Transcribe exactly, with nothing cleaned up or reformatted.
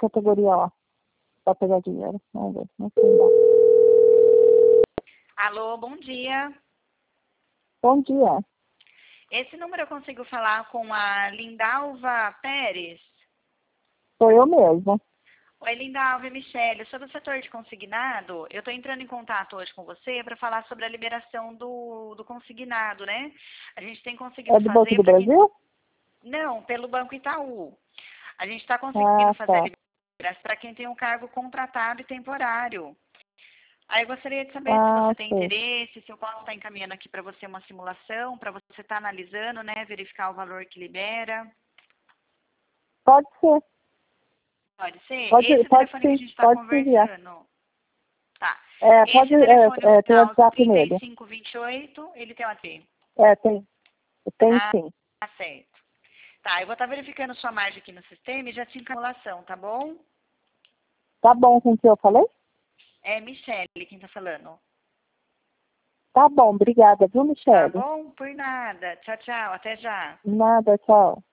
categoria ó, para pegar dinheiro. Vamos ver. Não sei lá. Alô, bom dia. Bom dia. Esse número eu consigo falar com a Lindalva Pérez? Sou eu mesma. Oi, Lindalva e Michele. Sobre o setor de consignado, eu estou entrando em contato hoje com você para falar sobre a liberação do, do consignado, né? A gente tem conseguido É do fazer... Banco do pra quem... Brasil? Não, pelo Banco Itaú. A gente está conseguindo Ah, fazer a tá. liberação para quem tem um cargo contratado e temporário. Aí eu gostaria de saber se Ah, você tem sei. interesse, se eu posso estar encaminhando aqui para você uma simulação, para você estar analisando, né, verificar o valor que libera. Pode ser. Pode ser? Pode, Esse pode telefone que a sim. gente está Pode se enviar. conversando. Tá. É, pode, Esse telefone, é, o é, tem final WhatsApp trinta e nele. cinco vinte e oito, ele tem o A T. É, tem. Tem Ah, sim. tá certo. Tá, eu vou estar verificando sua margem aqui no sistema e já te simulação, tá bom? Tá bom com o que eu falei? É Michele quem tá falando. Tá bom, obrigada, viu, Tá Michele? bom? Por nada. Tchau, tchau. Até já. Nada, tchau.